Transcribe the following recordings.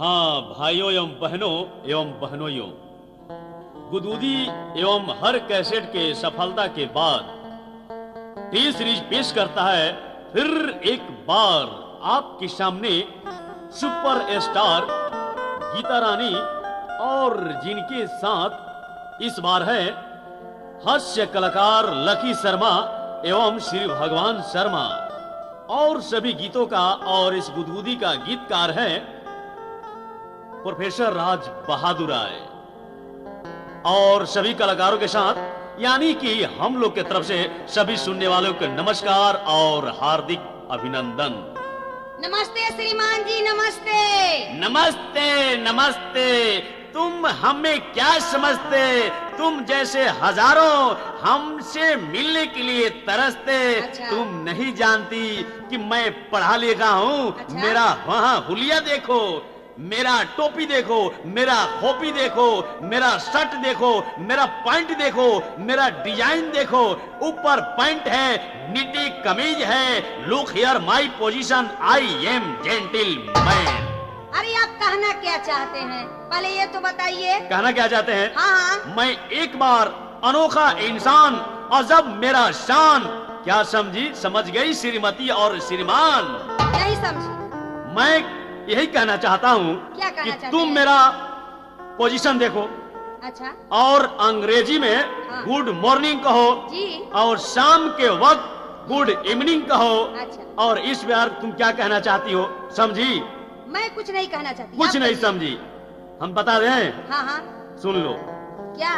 हाँ भाइयों एवं बहनों, गुदगुदी एवं हर कैसेट के सफलता के बाद टी सीरीज पेश करता है फिर एक बार आपके सामने सुपर स्टार गीता रानी, और जिनके साथ इस बार है हास्य कलाकार लकी शर्मा एवं श्री भगवान शर्मा, और सभी गीतों का और इस गुदगुदी का गीतकार है प्रोफेसर राज बहादुर राय। और सभी कलाकारों के साथ यानी कि हम लोग के तरफ से सभी सुनने वालों को नमस्कार और हार्दिक अभिनंदन। नमस्ते श्रीमान जी, नमस्ते। नमस्ते नमस्ते। तुम हमें क्या समझते, तुम जैसे हजारों हमसे मिलने के लिए तरसते। अच्छा। तुम नहीं जानती कि मैं पढ़ा लिखा हूँ। अच्छा। मेरा वहाँ हुलिया देखो, मेरा टोपी देखो, मेरा खोपी देखो, मेरा शर्ट देखो, मेरा पैंट देखो, मेरा डिजाइन देखो। ऊपर पैंट है, नीचे कमीज है। Look here my position, I am gentleman. अरे आप कहना क्या चाहते हैं, पहले ये तो बताइए। कहना क्या चाहते हैं? हाँ हाँ। मैं एक बार अनोखा इंसान, अजब मेरा शान। क्या समझी? समझ गई श्रीमती और श्रीमान? यही समझी। मैं यही कहना चाहता हूँ क्या कहना कि चाहते तुम हैं? मेरा पोजीशन देखो अच्छा। और अंग्रेजी में हाँ। गुड मॉर्निंग कहो जी। और शाम के वक्त गुड इवनिंग कहो। अच्छा। और इस बार तुम क्या कहना चाहती हो, समझी? मैं कुछ नहीं कहना चाहती। कुछ आप नहीं कहिए। समझी? हम बता दें, हाँ हाँ। सुन लो। क्या?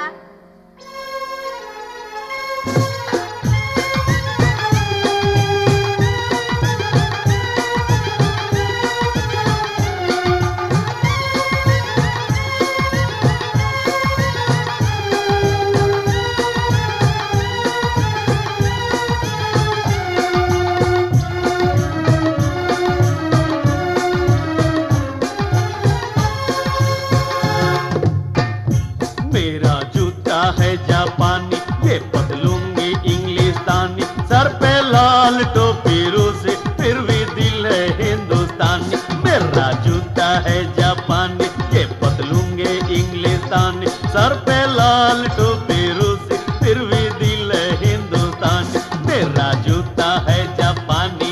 मेरा जूता है जापानी, ये पतलूंगी इंग्लिस्तानी, सर पे लाल टोपी रूसी, फिर भी दिल है हिंदुस्तानी। मेरा जूता है जापानी, ये पतलूंगी इंग्लिस्तानी, सर पे लाल टोपी रूसी, फिर भी दिल है हिंदुस्तानी। मेरा जूता है जापानी।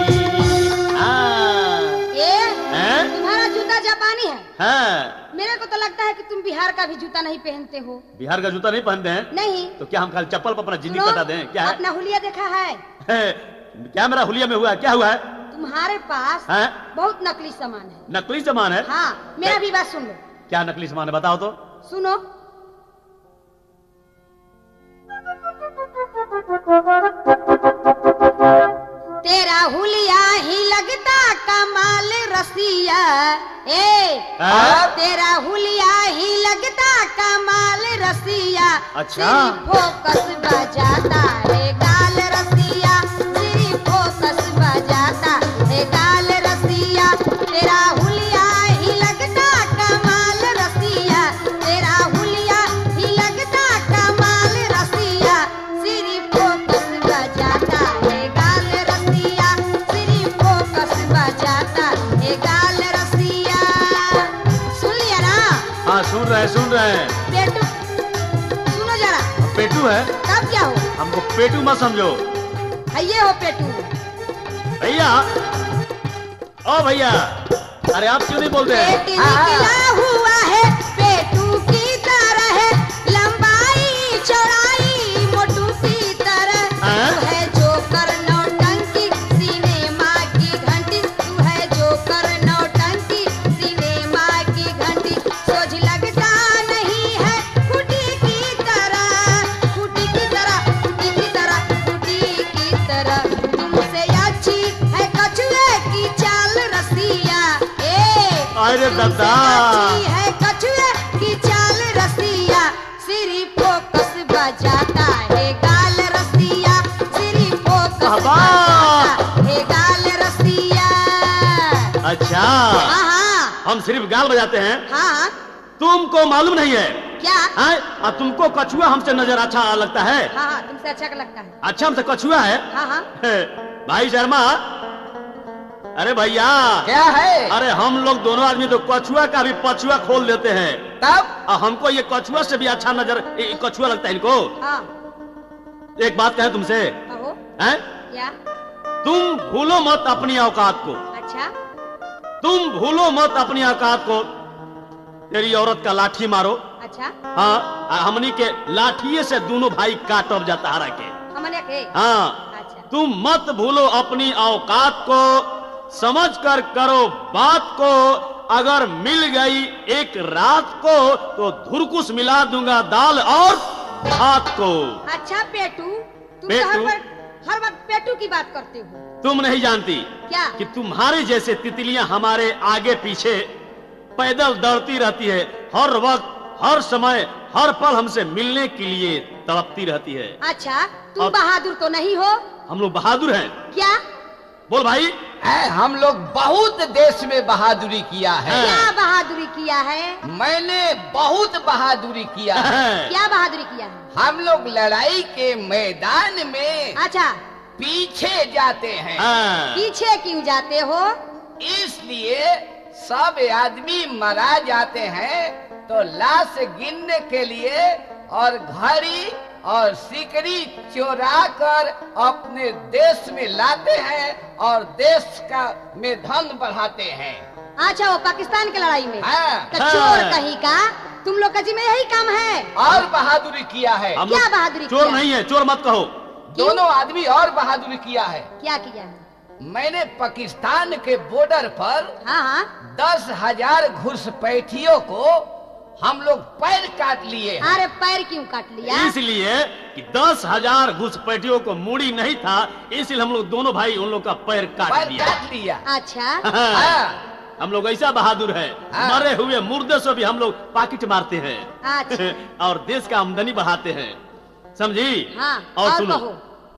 तुम्हारा जूता जापानी है? हाँ। मेरे को तो लगता है कि तुम बिहार का भी जूता नहीं पहनते हो। बिहार का जूता नहीं पहनते हैं? नहीं। तो क्या हम खाली चप्पल पर अपना जिंदगी सुनो, बता दें? क्या है? अपना हुलिया देखा है? क्या मेरा हुलिया में हुआ है? क्या हुआ है? तुम्हारे पास हैं? बहुत नकली सामान है। नकली सामान है? हाँ, मेरा भी बात सुन लो। क्या नकली सामान है, बताओ तो। सुनो। तेरा हुलिया ही लगता कमाल रसिया। तेरा हुलिया ही लगता कमाल रसिया। अच्छा। फोकस बजाता है गाल रसिया, सिरी फोकस बजाता है गाल रसिया। तेरा हुलिया ही लगता कमाल रसिया, तेरा हुलिया ही लगता कमाल रसिया। सिरी फोकस बजाता है गाल रसिया, सिरी फोकस बजाता है गाल रसिया। सुन लिया ना? हाँ सुन रहे हैं। पेटू, सुनो जरा। पेटू है? तब क्या हो? हमको पेटू मत समझो। ये हो पेटू। भैया, ओ भैया, अरे आप क्यों नहीं बोलते हैं? पेट निकला हुआ है पेटू की तरह है, लंबाई चौड़ाई मोटू की तरह। तू है जोकर नौटंकी, सिनेमा की घंटी। तू है जोकर नौटंकी, सिनेमा की घंटी। सोझ लगता नहीं है फूटी की तरह, फूटी की तरह, फूटी की तरह, फूटी की तरह। तुमसे अच्छी है कछुए की चाल रसिया। अरे दादा, अच्छी है कछुए की चाल रसिया। सिरी फोकस बजाता है गाल रसिया, सिरी फोकस बजाता है गाल रसिया। अच्छा। हाँ हाँ। हम सिर्फ गाल बजाते हैं? हाँ। तुमको मालूम नहीं है? क्या? और तुमको कछुआ हमसे नजर अच्छा लगता है? हाँ हाँ, तुमसे अच्छा लगता है। अच्छा, हमसे कछुआ है? हाँ हाँ। भाई शर्मा, अरे भैया, क्या है? अरे हम लोग दोनों आदमी तो कछुआ का भी पछुआ खोल देते हैं। तब हमको ये कछुआ से भी अच्छा नजर कछुआ लगता है इनको। हाँ, एक बात कहे तुमसे, कहो हैं? क्या? तुम भूलो मत अपनी औकात को, अच्छा, तुम भूलो मत अपनी औकात को। तेरी औरत का लाठी मारो। अच्छा, हाँ, हमनी के लाठिए से दोनों भाई काटब जाता हरा के। हमने के हाँ, अच्छा, तुम मत भूलो अपनी औकात को, समझ कर करो बात को। अगर मिल गई एक रात को तो धुरकुस मिला दूंगा दाल और भात को। अच्छा पेटू, तुम पेटू? तो हर वक्त पेटू की बात करते हो। तुम नहीं जानती क्या? कि तुम्हारे जैसे तितलियां हमारे आगे पीछे पैदल दौड़ती रहती है, हर वक्त हर समय हर पल हमसे मिलने के लिए तड़पती रहती है। अच्छा, तुम अब- बहादुर तो नहीं हो? हम लोग बहादुर हैं। क्या? बोल भाई। हम लोग बहुत देश में बहादुरी किया है। क्या बहादुरी किया है? मैंने बहुत बहादुरी किया है। क्या बहादुरी किया है? हम लोग लड़ाई के मैदान में अच्छा, पीछे जाते हैं। हाँ। पीछे क्यों जाते हो? इसलिए सब आदमी मरा जाते हैं तो लाश गिनने के लिए और घड़ी और सिकड़ी चोरा कर अपने देश में लाते हैं और देश का में धन बढ़ाते हैं। अच्छा, वो पाकिस्तान की लड़ाई में? हाँ। तो चोर कहीं का, तुम लोग का जी में यही काम है? और बहादुरी किया है। हम क्या लोग बहादुरी चोर किया? नहीं है, चोर मत कहो। दोनों आदमी और बहादुरी किया है। क्या किया है? मैंने पाकिस्तान के बॉर्डर पर हाँ हाँ, 10,000 घुसपैठियों को हम लोग पैर काट लिए हैं। अरे पैर क्यों काट लिया? इसलिए कि 10,000 घुसपैठियों को मूड़ी नहीं था, इसलिए हम लोग दोनों भाई उन लोग का पैर काट पैर दिया। काट लिया। अच्छा, हाँ। हम लोग ऐसा बहादुर है, हाँ। मरे हुए मुर्दे से भी हम लोग पाकिट मारते हैं। अच्छा। और देश का आमदनी बढ़ाते हैं, समझी? हाँ, और और सुनो, कहो।